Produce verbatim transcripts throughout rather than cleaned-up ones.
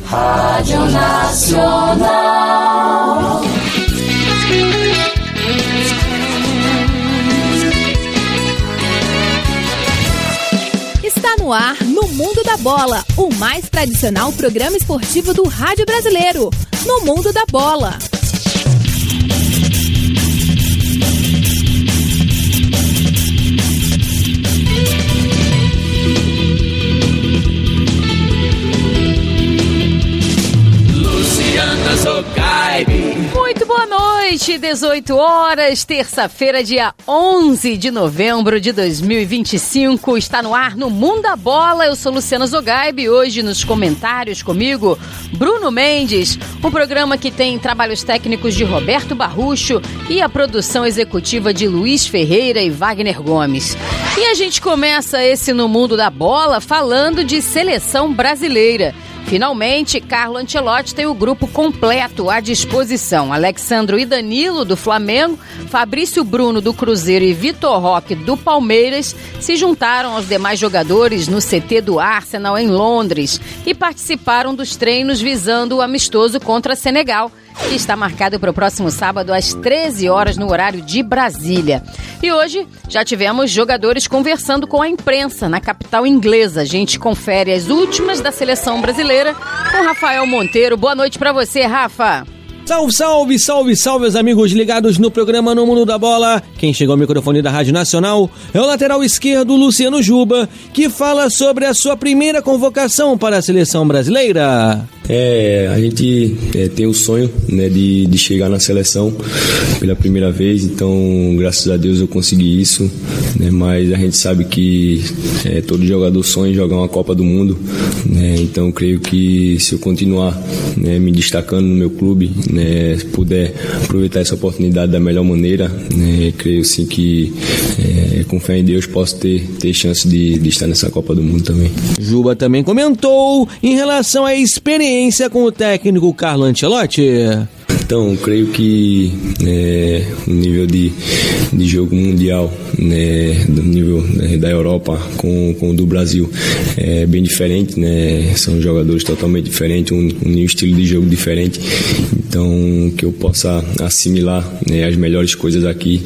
Rádio Nacional. Está no ar, no Mundo da Bola, o mais tradicional programa esportivo do rádio brasileiro. No Mundo da Bola. Muito boa noite, dezoito horas, terça-feira, dia onze de novembro de dois mil e vinte e cinco. Está no ar no Mundo da Bola. Eu sou Luciana Zogaib. Hoje nos comentários comigo, Bruno Mendes. Um programa que tem trabalhos técnicos de Roberto Barrucho e a produção executiva de Luiz Ferreira e Wagner Gomes. E a gente começa esse No Mundo da Bola falando de seleção brasileira. Finalmente, Carlo Ancelotti tem o grupo completo à disposição. Alexandro e Danilo, do Flamengo, Fabrício Bruno, do Cruzeiro e Vitor Roque, do Palmeiras, se juntaram aos demais jogadores no C T do Arsenal, em Londres, e participaram dos treinos visando o amistoso contra Senegal, que está marcado para o próximo sábado às treze horas no horário de Brasília. E hoje já tivemos jogadores conversando com a imprensa na capital inglesa. A gente confere as últimas da seleção brasileira com Rafael Monteiro. Boa noite para você, Rafa. Salve, salve, salve, salve, os amigos ligados no programa No Mundo da Bola. Quem chegou ao microfone da Rádio Nacional é o lateral esquerdo Luciano Juba, que fala sobre a sua primeira convocação para a seleção brasileira. É, a gente é, tem o sonho, né, de, de chegar na seleção pela primeira vez, então graças a Deus eu consegui isso, né, mas a gente sabe que é, todo jogador sonha em jogar uma Copa do Mundo, né, então eu creio que se eu continuar, né, me destacando no meu clube, né, puder aproveitar essa oportunidade da melhor maneira, né, creio sim que é, com fé em Deus posso ter, ter chance de, de estar nessa Copa do Mundo também. Juba também comentou em relação à experiência com o técnico Carlo Ancelotti. Então, creio que é, o nível de, de jogo mundial, né, do nível, né, da Europa com, com o do Brasil é bem diferente, né? São jogadores totalmente diferentes, um, um estilo de jogo diferente. Então, que eu possa assimilar, né, as melhores coisas aqui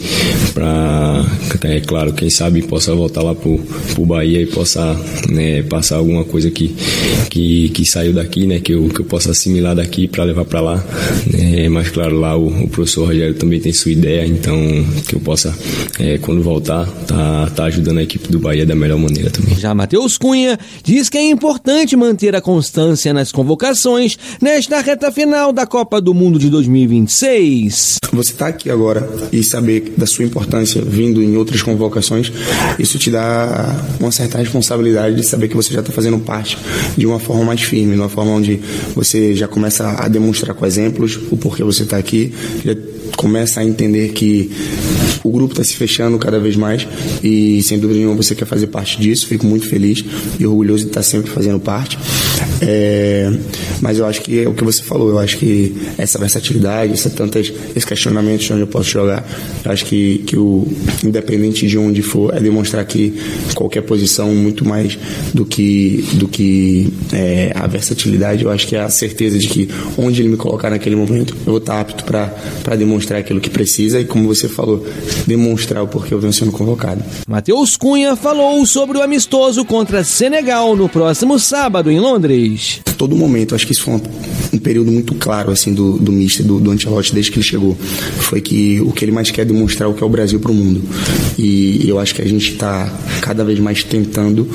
para, é claro, quem sabe possa voltar lá pro, pro Bahia e possa, né, passar alguma coisa que, que, que saiu daqui, né, que eu, que eu possa assimilar daqui para levar para lá, né? Mas claro, lá o, o professor Rogério também tem sua ideia, então que eu possa, é, quando voltar, tá, tá ajudando a equipe do Bahia da melhor maneira também. Já Matheus Cunha diz que é importante manter a constância nas convocações nesta reta final da Copa do Mundo de dois mil e vinte e seis. Você tá aqui agora e saber da sua importância vindo em outras convocações, isso te dá uma certa responsabilidade de saber que você já está fazendo parte de uma forma mais firme, de uma forma onde você já começa a demonstrar com exemplos o porquê você está aqui, já começa a entender que o grupo está se fechando cada vez mais e sem dúvida nenhuma você quer fazer parte disso. Fico muito feliz e orgulhoso de estar sempre fazendo parte, é, mas eu acho que é o que você falou, eu acho que essa versatilidade, essa tantas, esse questionamento de onde eu posso jogar, eu acho que, que o independente de onde for, é demonstrar que qualquer posição, muito mais do que, do que é, a versatilidade, eu acho que é a certeza de que onde ele me colocar naquele momento, eu vou estar apto para demonstrar aquilo que precisa e, como você falou, demonstrar o porquê eu venho sendo convocado. Matheus Cunha falou sobre o amistoso contra Senegal no próximo sábado em Londres. Todo momento, acho que isso foi um, um período muito claro assim, do, do mister, do, do Ancelotti, desde que ele chegou. Foi que o que ele mais quer é demonstrar o que é o Brasil para o mundo. E eu acho que a gente está cada vez mais tentando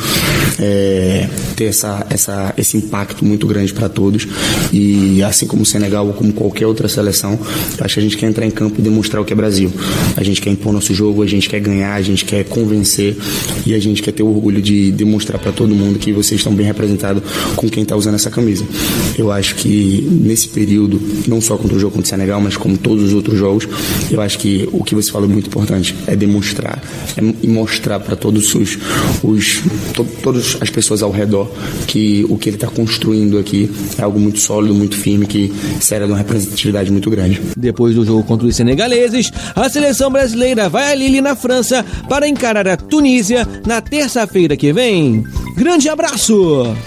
é, ter essa, essa, esse impacto muito grande para todos. E assim como o Senegal ou como qualquer outra seleção, eu acho que a gente quer entrar em campo e demonstrar o que é Brasil. A gente quer impor nosso jogo, a gente quer ganhar, a gente quer convencer e a gente quer ter o orgulho de demonstrar para todo mundo que vocês estão bem representados com quem está usando essa camisa. Eu acho que nesse período, não só contra o jogo contra o Senegal, mas como todos os outros jogos, eu acho que o que você falou é muito importante, é demonstrar, é mostrar para todos os, os to, todas as pessoas ao redor que o que ele está construindo aqui é algo muito sólido, muito firme, que será de uma representatividade muito grande. Depois do jogo contra os senegaleses, a seleção brasileira vai a Lille, na França, para encarar a Tunísia na terça-feira que vem. Grande abraço!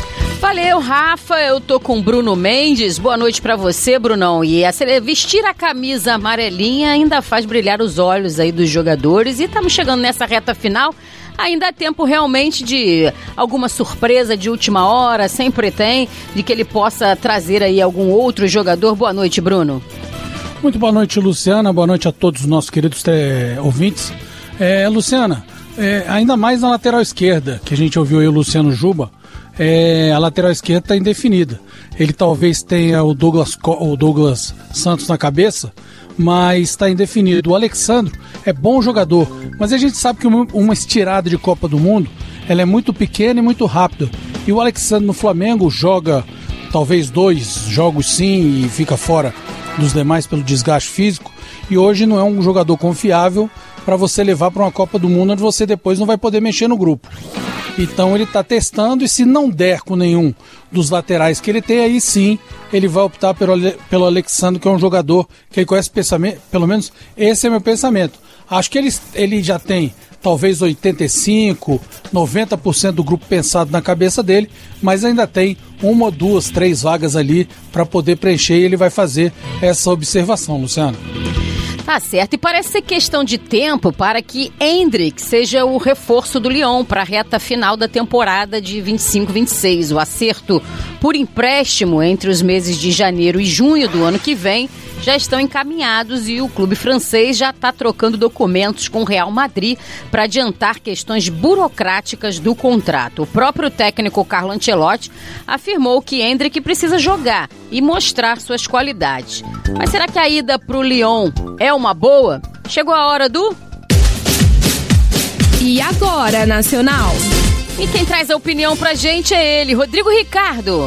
Valeu, Rafa. Eu tô com o Bruno Mendes. Boa noite pra você, Brunão. E essa, vestir a camisa amarelinha ainda faz brilhar os olhos aí dos jogadores. E estamos chegando nessa reta final. Ainda há tempo realmente de alguma surpresa de última hora, sempre tem, de que ele possa trazer aí algum outro jogador. Boa noite, Bruno. Muito boa noite, Luciana. Boa noite a todos os nossos queridos é, ouvintes. É, Luciana, é, ainda mais na lateral esquerda, que a gente ouviu aí o Luciano Juba, é, a lateral esquerda está indefinida. Ele talvez tenha o Douglas, o Douglas Santos na cabeça, mas está indefinido. O Alexandro é bom jogador, mas a gente sabe que uma, uma estirada de Copa do Mundo, ela é muito pequena e muito rápida. E o Alexandro no Flamengo joga talvez dois jogos sim e fica fora dos demais pelo desgaste físico. E hoje não é um jogador confiável para você levar para uma Copa do Mundo onde você depois não vai poder mexer no grupo. Então ele está testando, e se não der com nenhum dos laterais que ele tem, aí sim ele vai optar pelo, pelo Alexandre, que é um jogador que ele conhece pensamento, pelo menos esse é meu pensamento. Acho que ele, ele já tem talvez oitenta e cinco por cento, noventa por cento do grupo pensado na cabeça dele, mas ainda tem uma, duas, três vagas ali para poder preencher, e ele vai fazer essa observação, Luciano. Tá certo, e parece ser questão de tempo para que Endrick seja o reforço do Lyon para a reta final da temporada de vinte e cinco vinte e seis. O acerto por empréstimo entre os meses de janeiro e junho do ano que vem já estão encaminhados, e o clube francês já está trocando documentos com o Real Madrid para adiantar questões burocráticas do contrato. O próprio técnico Carlo Ancelotti afirmou que Endrick precisa jogar e mostrar suas qualidades. Mas será que a ida para o Lyon é uma boa? Chegou a hora do... E agora, Nacional? E quem traz a opinião pra gente é ele, Rodrigo Ricardo.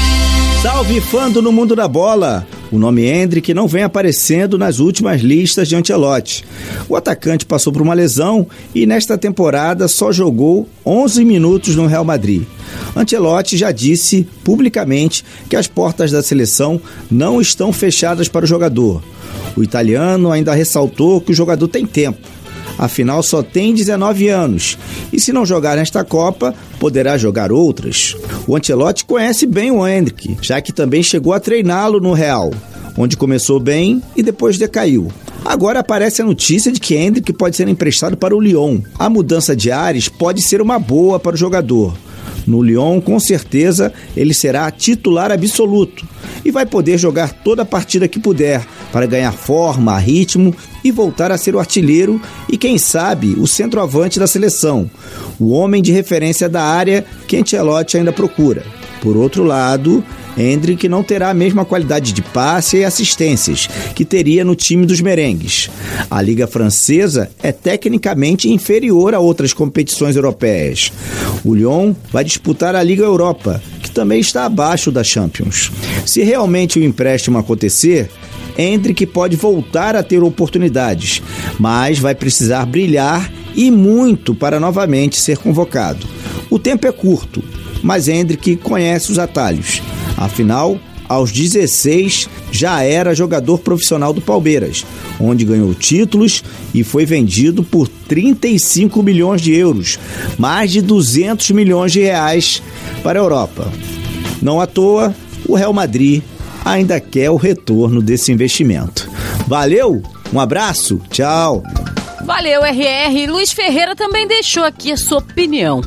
Salve, fã do No Mundo da Bola! O nome Endrick não vem aparecendo nas últimas listas de Ancelotti. O atacante passou por uma lesão e nesta temporada só jogou onze minutos no Real Madrid. Ancelotti já disse publicamente que as portas da seleção não estão fechadas para o jogador. O italiano ainda ressaltou que o jogador tem tempo. Afinal, só tem dezenove anos, e se não jogar nesta Copa, poderá jogar outras. O Ancelotti conhece bem o Endrick, já que também chegou a treiná-lo no Real, onde começou bem e depois decaiu. Agora aparece a notícia de que Endrick pode ser emprestado para o Lyon. A mudança de ares pode ser uma boa para o jogador. No Lyon, com certeza, ele será titular absoluto e vai poder jogar toda a partida que puder para ganhar forma, ritmo e voltar a ser o artilheiro e, quem sabe, o centroavante da seleção, o homem de referência da área que Ancelotti ainda procura. Por outro lado, Endrick não terá a mesma qualidade de passe e assistências que teria no time dos merengues. A Liga Francesa é tecnicamente inferior a outras competições europeias. O Lyon vai disputar a Liga Europa, que também está abaixo da Champions. Se realmente o empréstimo acontecer, Endrick pode voltar a ter oportunidades, mas vai precisar brilhar e muito para novamente ser convocado. O tempo é curto, mas Endrick conhece os atalhos. Afinal, aos dezesseis, já era jogador profissional do Palmeiras, onde ganhou títulos e foi vendido por trinta e cinco milhões de euros, mais de duzentos milhões de reais para a Europa. Não à toa, o Real Madrid ainda quer o retorno desse investimento. Valeu, um abraço, tchau! Valeu, R R. Luiz Ferreira também deixou aqui a sua opinião.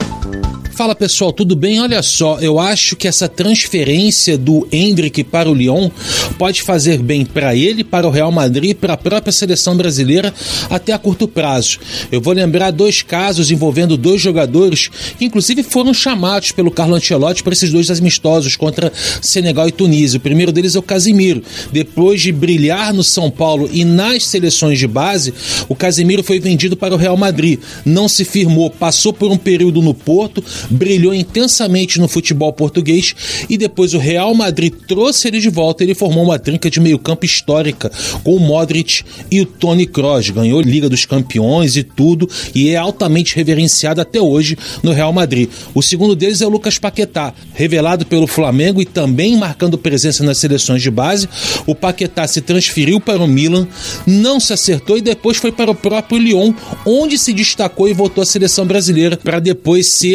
Fala pessoal, tudo bem? Olha só, eu acho que essa transferência do Endrick para o Lyon pode fazer bem para ele, para o Real Madrid e para a própria seleção brasileira até a curto prazo. Eu vou lembrar dois casos envolvendo dois jogadores que inclusive foram chamados pelo Carlo Ancelotti para esses dois amistosos contra Senegal e Tunísia. O primeiro deles é o Casemiro. Depois de brilhar no São Paulo e nas seleções de base, o Casemiro foi vendido para o Real Madrid. Não se firmou, passou por um período no Porto, brilhou intensamente no futebol português e depois o Real Madrid trouxe ele de volta. Ele formou uma trinca de meio campo histórica com o Modric e o Toni Kroos, ganhou Liga dos Campeões e tudo, e é altamente reverenciado até hoje no Real Madrid. O segundo deles é o Lucas Paquetá, revelado pelo Flamengo e também marcando presença nas seleções de base. O Paquetá se transferiu para o Milan, não se acertou e depois foi para o próprio Lyon, onde se destacou e voltou à seleção brasileira para depois ser negociado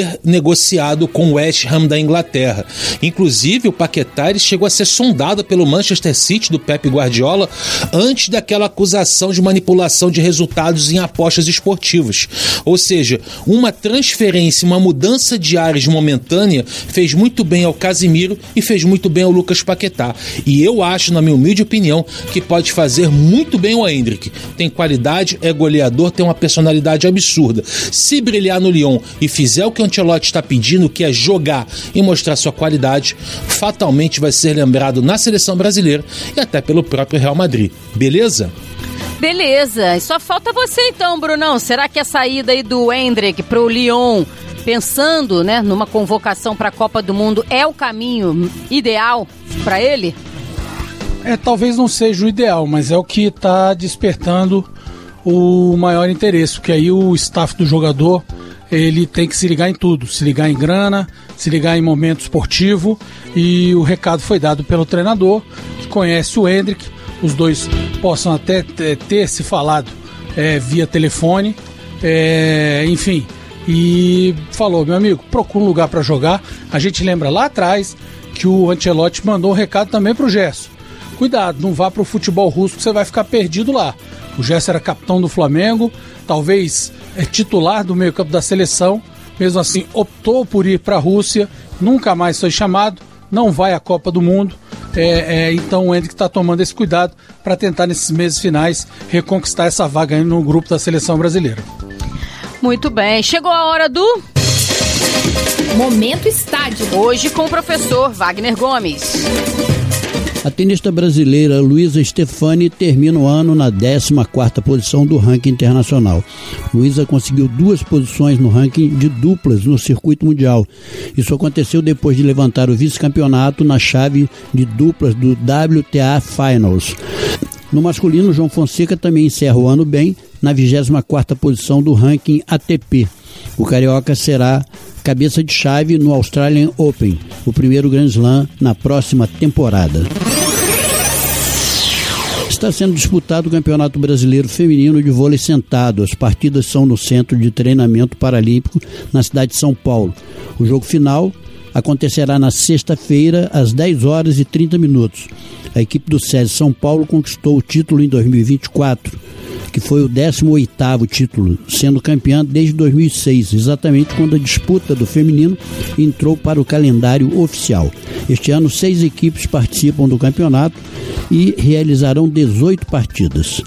negociado com o West Ham da Inglaterra. Inclusive, o Paquetá ele chegou a ser sondado pelo Manchester City do Pep Guardiola antes daquela acusação de manipulação de resultados em apostas esportivas. Ou seja, uma transferência, uma mudança de áreas momentânea fez muito bem ao Casemiro e fez muito bem ao Lucas Paquetá. E eu acho, na minha humilde opinião, que pode fazer muito bem o Endrick. Tem qualidade, é goleador, tem uma personalidade absurda. Se brilhar no Lyon e fizer o que o Ancelotti está pedindo, que é jogar e mostrar sua qualidade, fatalmente vai ser lembrado na seleção brasileira e até pelo próprio Real Madrid. Beleza? Beleza. E só falta você então, Brunão. Será que a saída aí do Endrick pro Lyon, pensando, né, numa convocação para a Copa do Mundo, é o caminho ideal para ele? É, talvez não seja o ideal, mas é o que está despertando o maior interesse, porque aí o staff do jogador ele tem que se ligar em tudo, se ligar em grana, se ligar em momento esportivo, e o recado foi dado pelo treinador, que conhece o Endrick, os dois possam até ter, ter se falado é, via telefone, é, enfim, e falou: meu amigo, procura um lugar para jogar. A gente lembra lá atrás que o Ancelotti mandou um recado também para o Gerson: cuidado, não vá para o futebol russo que você vai ficar perdido lá. O Gerson era capitão do Flamengo, talvez é titular do meio-campo da seleção, mesmo assim optou por ir para a Rússia, nunca mais foi chamado, não vai à Copa do Mundo. É, é, então o Endrick está tomando esse cuidado para tentar nesses meses finais reconquistar essa vaga aí no grupo da seleção brasileira. Muito bem, chegou a hora do Momento Estádio. Hoje com o professor Wagner Gomes. A tenista brasileira Luísa Stefani termina o ano na décima quarta posição do ranking internacional. Luísa conseguiu duas posições no ranking de duplas no circuito mundial. Isso aconteceu depois de levantar o vice-campeonato na chave de duplas do W T A Finals. No masculino, João Fonseca também encerra o ano bem na vigésima quarta posição do ranking A T P. O carioca será cabeça de chave no Australian Open, o primeiro Grand Slam na próxima temporada. Está sendo disputado o Campeonato Brasileiro Feminino de Vôlei Sentado. As partidas são no Centro de Treinamento Paralímpico, na cidade de São Paulo. O jogo final acontecerá na sexta-feira, às dez horas e trinta minutos. A equipe do SESI São Paulo conquistou o título em dois mil e vinte e quatro, que foi o décimo oitavo título, sendo campeã desde dois mil e seis, exatamente quando a disputa do feminino entrou para o calendário oficial. Este ano, seis equipes participam do campeonato e realizarão dezoito partidas.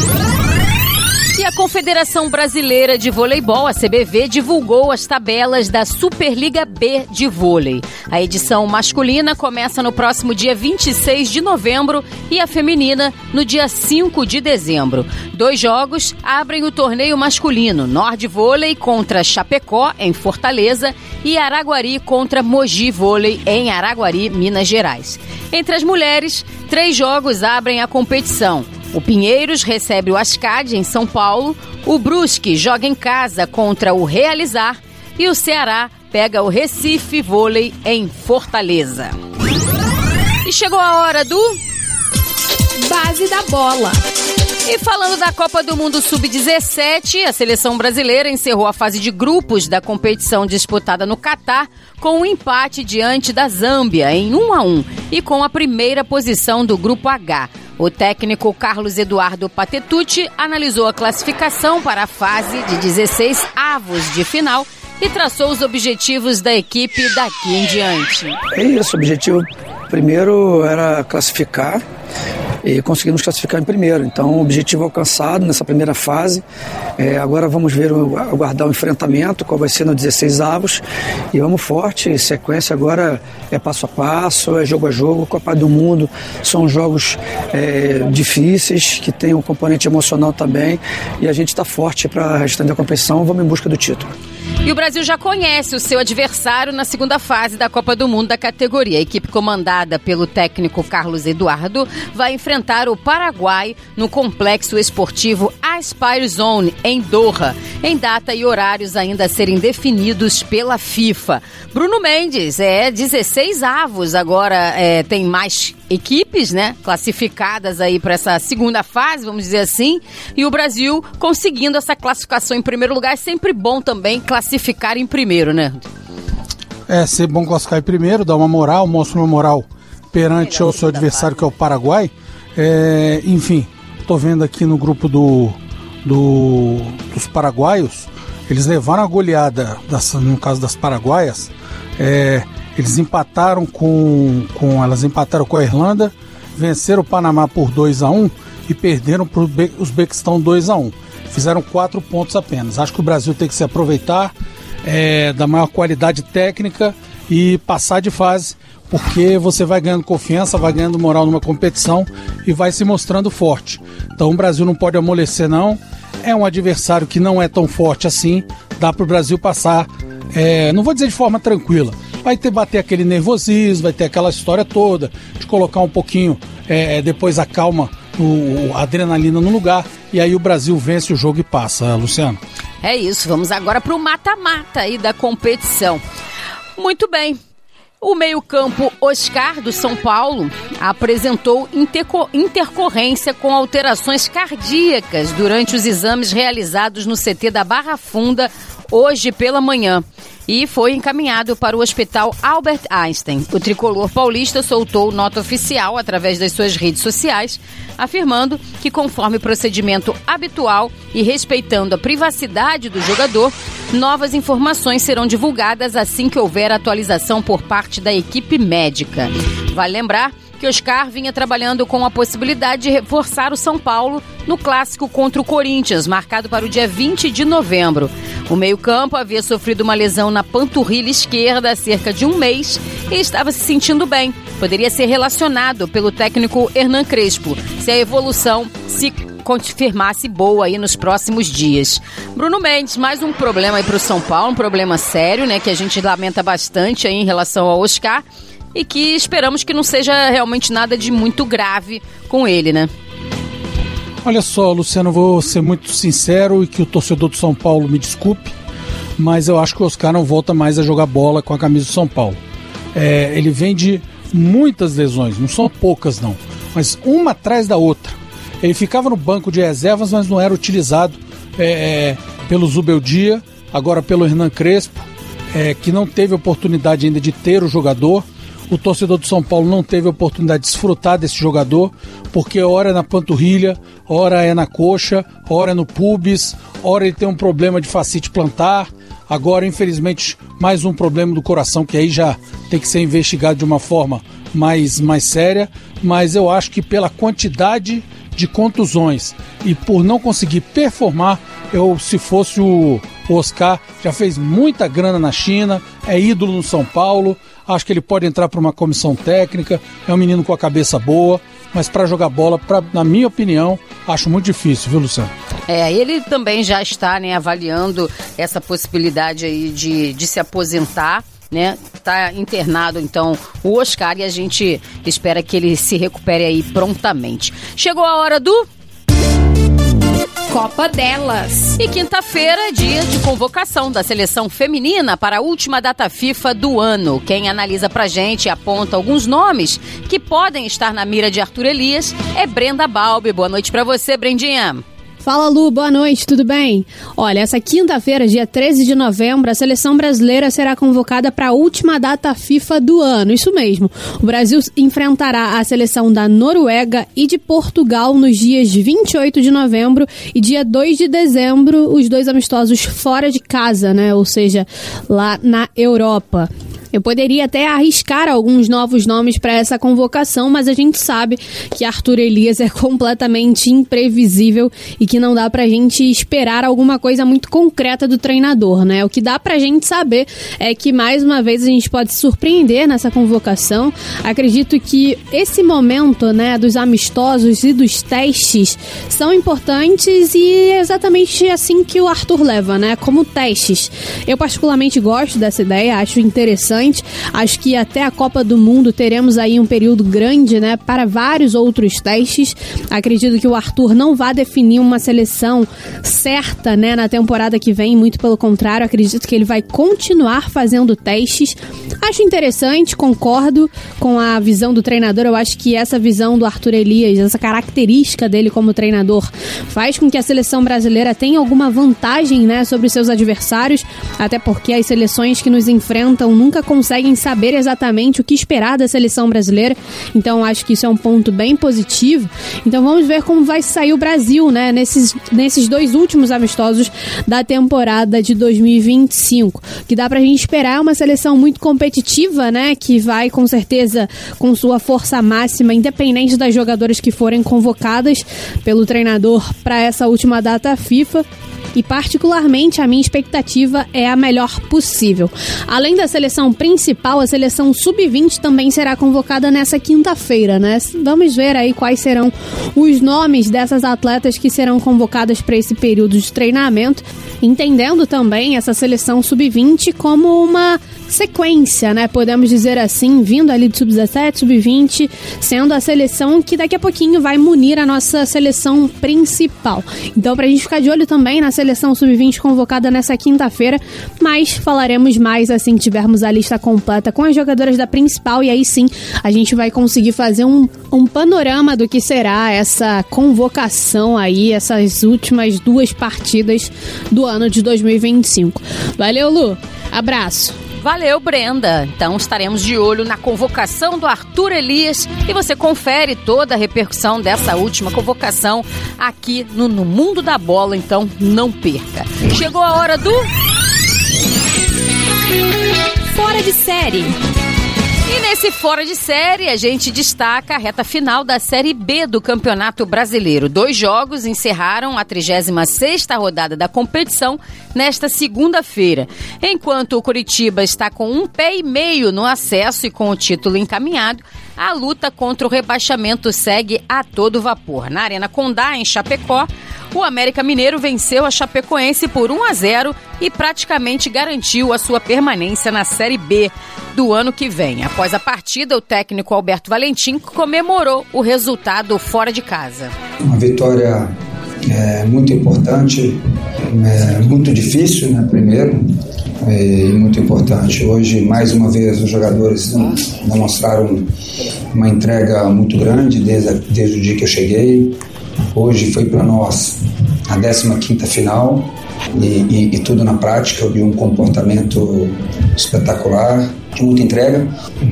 E a Confederação Brasileira de Voleibol, a C B V, divulgou as tabelas da Superliga B de vôlei. A edição masculina começa no próximo dia vinte e seis de novembro e a feminina no dia cinco de dezembro. Dois jogos abrem o torneio masculino: Nord Vôlei contra Chapecó, em Fortaleza, e Araguari contra Mogi Vôlei, em Araguari, Minas Gerais. Entre as mulheres, três jogos abrem a competição. O Pinheiros recebe o Ascad em São Paulo, o Brusque joga em casa contra o Realizar e o Ceará pega o Recife Vôlei em Fortaleza. E chegou a hora do Base da Bola. E falando da Copa do Mundo sub dezessete, a seleção brasileira encerrou a fase de grupos da competição disputada no Catar com um empate diante da Zâmbia em um a um e com a primeira posição do Grupo H. O técnico Carlos Eduardo Patetucci analisou a classificação para a fase de dezesseis avos de final e traçou os objetivos da equipe daqui em diante. É isso, o objetivo primeiro era classificar e conseguimos classificar em primeiro. Então, o objetivo alcançado nessa primeira fase. É, agora vamos ver, o, aguardar o enfrentamento, qual vai ser no dezesseis avos. E vamos forte, sequência agora é passo a passo, é jogo a jogo. Copa do Mundo são jogos é, difíceis, que tem um componente emocional também. E a gente está forte para a restante da competição, vamos em busca do título. E o Brasil já conhece o seu adversário na segunda fase da Copa do Mundo da categoria. A equipe comandada pelo técnico Carlos Eduardo vai enfrentar o Paraguai no complexo esportivo Aspire Zone, em Doha, em data e horários ainda a serem definidos pela FIFA. Bruno Mendes, é dezesseis avos, agora é, tem mais equipes, né, classificadas aí para essa segunda fase, vamos dizer assim, e o Brasil conseguindo essa classificação em primeiro lugar. É sempre bom também classificar em primeiro, né? é ser bom classificar em primeiro, dar uma moral, mostra uma moral perante o seu adversário, que é o Paraguai. É, enfim, tô vendo aqui no grupo do, do, dos paraguaios, eles levaram a goleada, das, no caso das paraguaias, é, eles empataram com, com, elas empataram com a Irlanda, venceram o Panamá por dois a um e perderam para o Uzbequistão dois a um. Fizeram quatro pontos apenas. Acho que o Brasil tem que se aproveitar é, da maior qualidade técnica e passar de fase, porque você vai ganhando confiança, vai ganhando moral numa competição e vai se mostrando forte. Então o Brasil não pode amolecer, não. É um adversário que não é tão forte assim, dá para o Brasil passar, é, não vou dizer de forma tranquila, vai ter bater aquele nervosismo, vai ter aquela história toda, de colocar um pouquinho, é, depois a calma, o, a adrenalina no lugar, e aí o Brasil vence o jogo e passa, Luciano. É isso, vamos agora para o mata-mata aí da competição. Muito bem. O meio-campo Oscar, do São Paulo, apresentou interco- intercorrência com alterações cardíacas durante os exames realizados no C T da Barra Funda hoje pela manhã e foi encaminhado para o Hospital Albert Einstein. O tricolor paulista soltou nota oficial através das suas redes sociais, afirmando que, conforme o procedimento habitual e respeitando a privacidade do jogador, novas informações serão divulgadas assim que houver atualização por parte da equipe médica. Vale lembrar que Oscar vinha trabalhando com a possibilidade de reforçar o São Paulo no clássico contra o Corinthians, marcado para o dia vinte de novembro. O meio-campo havia sofrido uma lesão na panturrilha esquerda há cerca de um mês e estava se sentindo bem. Poderia ser relacionado pelo técnico Hernan Crespo, se a evolução se confirmasse boa aí nos próximos dias. Bruno Mendes, mais um problema aí para o São Paulo, um problema sério, né, que a gente lamenta bastante aí em relação ao Oscar e que esperamos que não seja realmente nada de muito grave com ele, né? Olha só, Luciano, vou ser muito sincero e que o torcedor do São Paulo me desculpe, mas eu acho que o Oscar não volta mais a jogar bola com a camisa do São Paulo. É, ele vem de muitas lesões, não são poucas não, mas uma atrás da outra. Ele ficava no banco de reservas, mas não era utilizado é, pelo Zubeldia, agora pelo Hernan Crespo, é, que não teve oportunidade ainda de ter o jogador. O torcedor do São Paulo não teve a oportunidade de desfrutar desse jogador, porque ora é na panturrilha, ora é na coxa, ora é no pubis, ora ele tem um problema de fascite plantar, agora infelizmente mais um problema do coração, que aí já tem que ser investigado de uma forma mais, mais séria, mas eu acho que pela quantidade de contusões e por não conseguir performar, eu, se fosse o Oscar, já fez muita grana na China, é ídolo no São Paulo, acho que ele pode entrar para uma comissão técnica, é um menino com a cabeça boa, mas para jogar bola, pra, na minha opinião, acho muito difícil, viu, Luciano? É, ele também já está, né, avaliando essa possibilidade aí de, de se aposentar, né? Está internado, então, o Oscar, e a gente espera que ele se recupere aí prontamente. Chegou a hora do Copa Delas. E quinta-feira é dia de convocação da seleção feminina para a última data FIFA do ano. Quem analisa pra gente e aponta alguns nomes que podem estar na mira de Arthur Elias é Brenda Balbi. Boa noite pra você, Brendinha. Fala, Lu, boa noite, tudo bem? Olha, essa quinta-feira, dia treze de novembro, a seleção brasileira será convocada para a última data FIFA do ano, isso mesmo. O Brasil enfrentará a seleção da Noruega e de Portugal nos dias vinte e oito de novembro e dia dois de dezembro, os dois amistosos fora de casa, né? Ou seja, lá na Europa. Eu poderia até arriscar alguns novos nomes para essa convocação, mas a gente sabe que Arthur Elias é completamente imprevisível e que não dá pra gente esperar alguma coisa muito concreta do treinador, né? O que dá pra gente saber é que, mais uma vez, a gente pode se surpreender nessa convocação. Acredito que esse momento, né, dos amistosos e dos testes são importantes e é exatamente assim que o Arthur leva, né? Como testes. Eu particularmente gosto dessa ideia, acho interessante. Acho que até a Copa do Mundo teremos aí um período grande, né, para vários outros testes. Acredito que o Arthur não vai definir uma seleção certa, né, na temporada que vem, muito pelo contrário, acredito que ele vai continuar fazendo testes. Acho interessante, concordo com a visão do treinador. Eu acho que essa visão do Arthur Elias, essa característica dele como treinador, faz com que a seleção brasileira tenha alguma vantagem, né, sobre seus adversários, até porque as seleções que nos enfrentam nunca conseguem saber exatamente o que esperar da seleção brasileira. Então acho que isso é um ponto bem positivo. Então vamos ver como vai sair o Brasil, né, nesses, nesses dois últimos amistosos da temporada de dois mil e vinte e cinco. O que dá pra gente esperar é uma seleção muito competitiva, né, que vai com certeza com sua força máxima, independente das jogadoras que forem convocadas pelo treinador para essa última data FIFA. E particularmente a minha expectativa é a melhor possível. Além da seleção principal, a seleção sub vinte também será convocada nessa quinta-feira, né? Vamos ver aí quais serão os nomes dessas atletas que serão convocadas para esse período de treinamento, entendendo também essa seleção sub vinte como uma sequência, né? Podemos dizer assim, vindo ali do sub dezessete, sub vinte, sendo a seleção que daqui a pouquinho vai munir a nossa seleção principal. Então, pra gente ficar de olho também na seleção sub vinte convocada nessa quinta-feira, mas falaremos mais assim que tivermos a lista completa com as jogadoras da principal, e aí sim a gente vai conseguir fazer um, um panorama do que será essa convocação aí, essas últimas duas partidas do ano de dois mil e vinte e cinco. Valeu, Lu! Abraço! Valeu, Brenda. Então estaremos de olho na convocação do Arthur Elias e você confere toda a repercussão dessa última convocação aqui no, no Mundo da Bola, então não perca. Chegou a hora do... Fora de série. E nesse Fora de Série, a gente destaca a reta final da Série B do Campeonato Brasileiro. Dois jogos encerraram a trigésima sexta rodada da competição nesta segunda-feira. Enquanto o Coritiba está com um pé e meio no acesso e com o título encaminhado, a luta contra o rebaixamento segue a todo vapor. Na Arena Condá, em Chapecó, o América Mineiro venceu a Chapecoense por um a zero e praticamente garantiu a sua permanência na Série B do ano que vem. Após a partida, o técnico Alberto Valentim comemorou o resultado fora de casa. Uma vitória é, muito importante, é, muito difícil, né, primeiro, e muito importante. Hoje, mais uma vez, os jogadores demonstraram uma entrega muito grande desde, desde o dia que eu cheguei. Hoje foi para nós a décima quinta final e, e, e tudo na prática, de um comportamento espetacular, de muita entrega,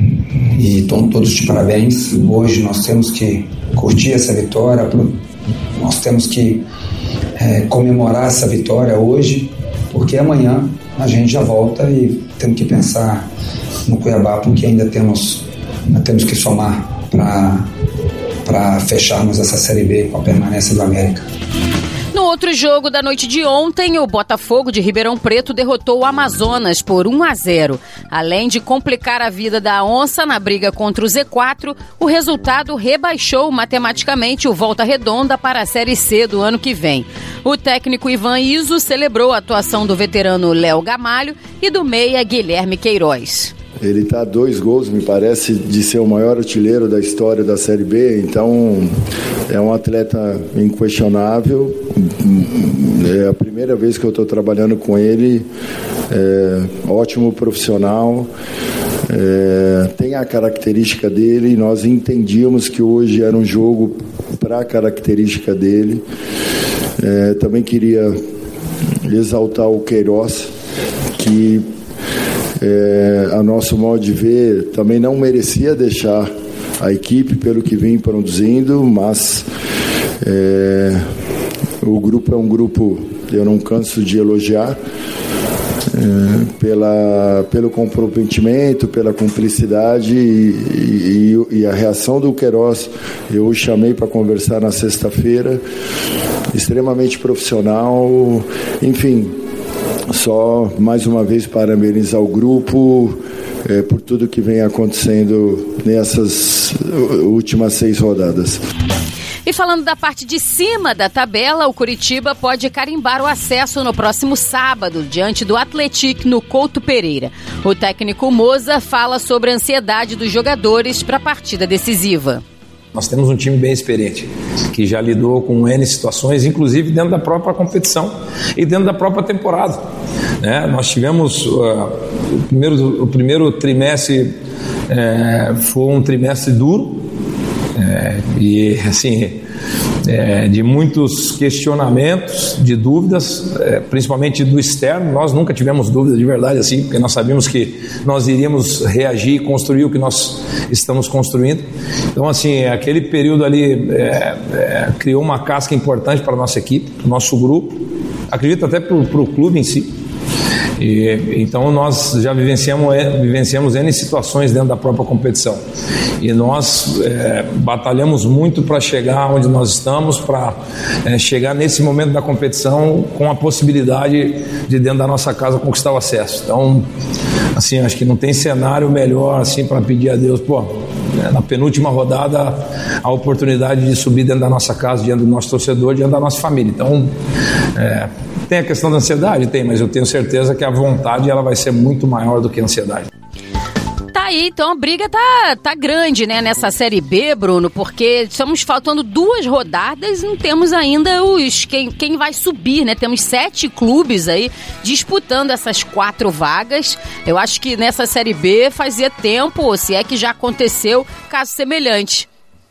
e estão todos de parabéns. Hoje nós temos que curtir essa vitória, nós temos que é, comemorar essa vitória hoje, porque amanhã a gente já volta e temos que pensar no Cuiabá, porque ainda temos, ainda temos que somar para para fecharmos essa Série B com a permanência do América. No outro jogo da noite de ontem, o Botafogo de Ribeirão Preto derrotou o Amazonas por um a zero. Além de complicar a vida da Onça na briga contra o Z quatro, o resultado rebaixou matematicamente o Volta Redonda para a Série C do ano que vem. O técnico Ivan Iso celebrou a atuação do veterano Léo Gamalho e do meia Guilherme Queiroz. Ele está a dois gols, me parece, de ser o maior artilheiro da história da Série B, então é um atleta inquestionável. É a primeira vez que eu estou trabalhando com ele, é, ótimo profissional, é, tem a característica dele, nós entendíamos que hoje era um jogo para a característica dele. É, também queria exaltar o Queiroz, que É, a nosso modo de ver, também não merecia deixar a equipe pelo que vem produzindo, mas é, o grupo é um grupo, eu não canso de elogiar, é, pela, pelo comprometimento, pela cumplicidade e, e, e a reação do Queiroz. Eu o chamei para conversar na sexta-feira, extremamente profissional, enfim. Só mais uma vez parabenizar o grupo é, por tudo que vem acontecendo nessas últimas seis rodadas. E falando da parte de cima da tabela, o Coritiba pode carimbar o acesso no próximo sábado, diante do Atlético no Couto Pereira. O técnico Moza fala sobre a ansiedade dos jogadores para a partida decisiva. Nós temos um time bem experiente, que já lidou com N situações, inclusive dentro da própria competição e dentro da própria temporada. Né? Nós tivemos uh, o, primeiro, o primeiro trimestre, é, foi um trimestre duro, É, e assim, é, de muitos questionamentos, de dúvidas, é, principalmente do externo. Nós nunca tivemos dúvida de verdade, assim, porque nós sabíamos que nós iríamos reagir e construir o que nós estamos construindo. Então, assim, aquele período ali é, é, criou uma casca importante para a nossa equipe, para o nosso grupo, acredito até para o clube em si. E, então nós já vivenciamos, vivenciamos N situações dentro da própria competição e nós é, batalhamos muito para chegar onde nós estamos, para é, chegar nesse momento da competição com a possibilidade de dentro da nossa casa conquistar o acesso. Então, assim, acho que não tem cenário melhor assim para pedir a Deus, pô, na penúltima rodada, a oportunidade de subir dentro da nossa casa, diante do nosso torcedor, diante da nossa família. Então, é, tem a questão da ansiedade? Tem, mas eu tenho certeza que a vontade ela vai ser muito maior do que a ansiedade. Tá aí, então a briga tá, tá grande, né, nessa Série B, Bruno, porque estamos faltando duas rodadas e não temos ainda os quem, quem vai subir, né? Temos sete clubes aí disputando essas quatro vagas. Eu acho que nessa Série B fazia tempo, ou se é que já aconteceu, caso semelhante.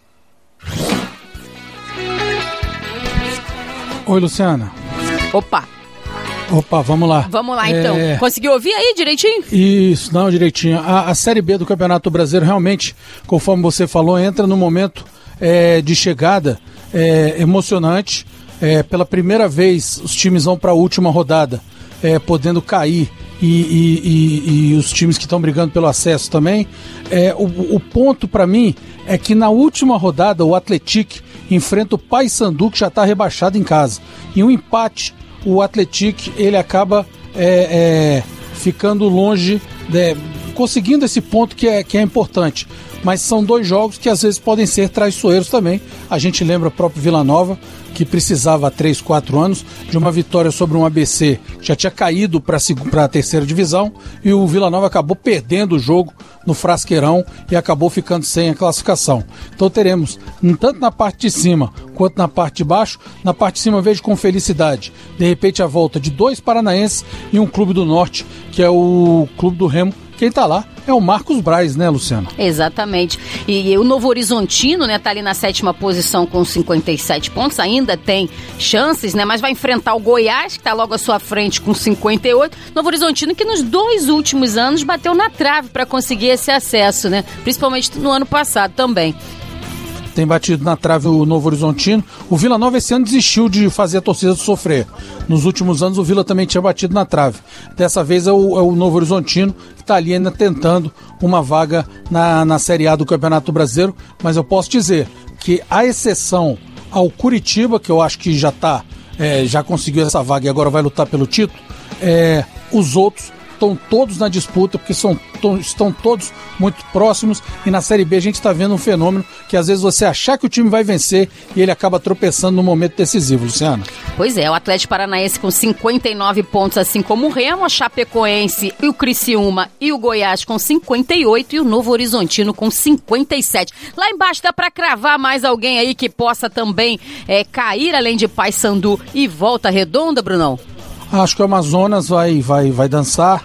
Oi, Luciana. Opa. Opa, vamos lá. Vamos lá, então. É... Conseguiu ouvir aí direitinho? Isso, não, direitinho. A, a Série B do Campeonato Brasileiro realmente, conforme você falou, entra no momento é, de chegada é, emocionante. É, pela primeira vez, os times vão para a última rodada, é, podendo cair. E, e, e, e os times que estão brigando pelo acesso também. É, o, o ponto para mim é que na última rodada o Atlético enfrenta o Paysandu, que já está rebaixado em casa. E um empate, o Atlético ele acaba é, é, ficando longe, de, conseguindo esse ponto que é, que é importante. Mas são dois jogos que às vezes podem ser traiçoeiros também. A gente lembra o próprio Vila Nova, que precisava há três, quatro anos de uma vitória sobre um A B C, já tinha caído para a terceira divisão, e o Vila Nova acabou perdendo o jogo no Frasqueirão e acabou ficando sem a classificação. Então teremos, tanto na parte de cima quanto na parte de baixo. Na parte de cima eu vejo com felicidade, de repente, a volta de dois paranaenses e um clube do Norte, que é o Clube do Remo. Quem tá lá é o Marcos Braz, né, Luciano? Exatamente. E, e o Novo Horizontino, né, tá ali na sétima posição com cinquenta e sete pontos, ainda tem chances, né, mas vai enfrentar o Goiás, que tá logo à sua frente com cinquenta e oito. Novo Horizontino que nos dois últimos anos bateu na trave para conseguir esse acesso, né, principalmente no ano passado também. Tem batido na trave o Novo Horizontino. O Vila Nova esse ano desistiu de fazer a torcida sofrer. Nos últimos anos o Vila também tinha batido na trave. Dessa vez é o, é o Novo Horizontino que está ali ainda tentando uma vaga na, na Série A do Campeonato Brasileiro. Mas eu posso dizer que, à exceção ao Curitiba, que eu acho que já tá, é, já conseguiu essa vaga e agora vai lutar pelo título, é, os outros estão todos na disputa, porque são, estão todos muito próximos, e na Série B a gente está vendo um fenômeno que às vezes você achar que o time vai vencer e ele acaba tropeçando no momento decisivo, Luciana. Pois é, o Atlético Paranaense com cinquenta e nove pontos, assim como o Remo, a Chapecoense e o Criciúma e o Goiás com cinquenta e oito e o Novo Horizontino com cinquenta e sete. Lá embaixo dá para cravar mais alguém aí que possa também é, cair, além de Paysandu e Volta Redonda, Brunão? Acho que o Amazonas vai, vai, vai dançar,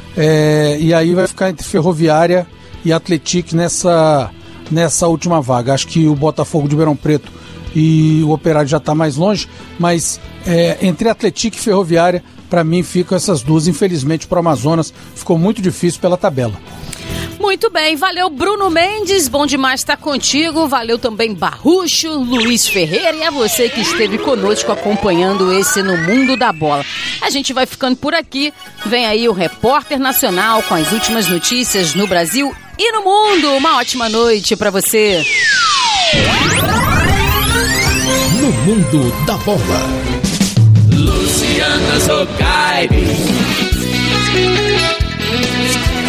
é, e aí vai ficar entre Ferroviária e Atlético nessa, nessa última vaga. Acho que o Botafogo de Ribeirão Preto e o Operário já está mais longe, mas é, entre Atlético e Ferroviária, para mim ficam essas duas. Infelizmente para o Amazonas ficou muito difícil pela tabela. Muito bem, valeu Bruno Mendes, bom demais estar contigo, valeu também Barrucho, Luiz Ferreira e a você que esteve conosco acompanhando esse No Mundo da Bola. A gente vai ficando por aqui, vem aí o Repórter Nacional com as últimas notícias no Brasil e no mundo. Uma ótima noite para você. No Mundo da Bola, Luciana Zogaib.